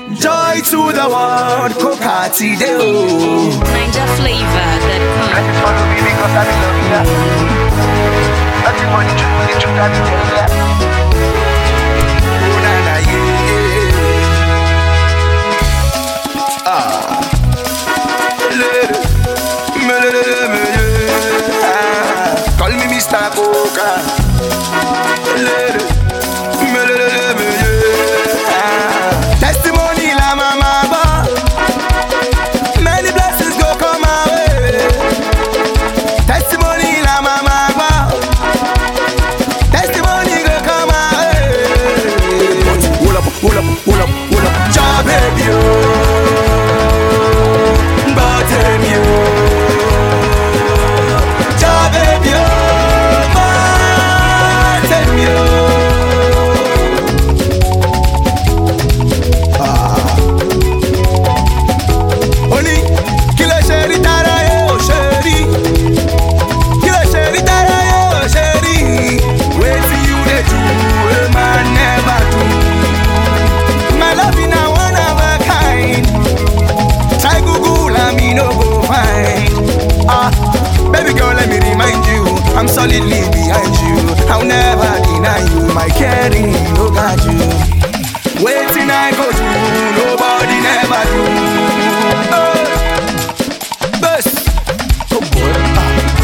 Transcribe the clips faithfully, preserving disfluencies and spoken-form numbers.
Joy to the world, Kokati Deo. Ninja flavor that Blessings follow me because I love you. Nothing but the truth, the truth I be telling ya. Oh, na, na, yeah. Ah. Lady, me, lady, me, yeah. Call me Mister Coca. Lady, me, lady, me, yeah. Testimony la mama ba. Many blessings go come my way. Testimony la mama ba. Testimony go come my way. Hold up, hold up, hold up, hold up. Ja baby oh, bottom you. Ja baby oh, bottom you. Oni, kilo sheri tara yo sheri, kilo sheri tara yo sheri. Wait till you dey do, a man never do. My love in a one of a kind. Try Google and me no go find. Ah, baby girl, let me remind you, I'm solidly behind you. I'll never deny you, my caring, no got you. Waiting I go do, nobody never do. Hey, best. Oh boy. Ah.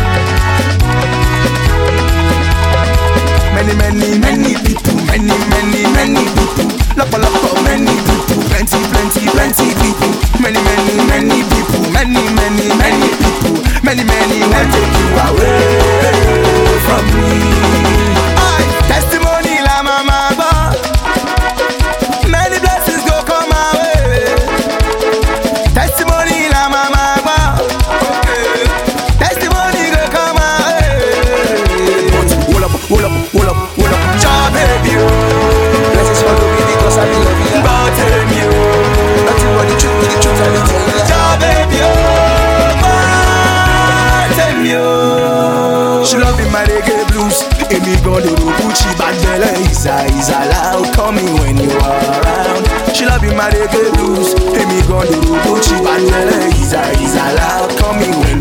Many, many, many people, many, many, many people. Lapa, lapa, many people, plenty, plenty, plenty people. Many, many, many people, many, many, many people. Many, many will take you away from me. Aye, testimony la mama ba. Many blessings go come my way. Testimony la mama ba. Okay, testimony go come my way. Hold up, hold up, hold up, hold up. Ja baby oh, Blessings follow me because I love you. bottom you. Nothing but the truth, the truth I be telling ya. Ja baby oh, bottom you. She love me my reggae blues. Amy gone to Gucci bad belle. Isa Isa loud, call me when you are around. She love me my reggae blues. Amy gone to Gucci bad belle. Isa Isa loud, call me when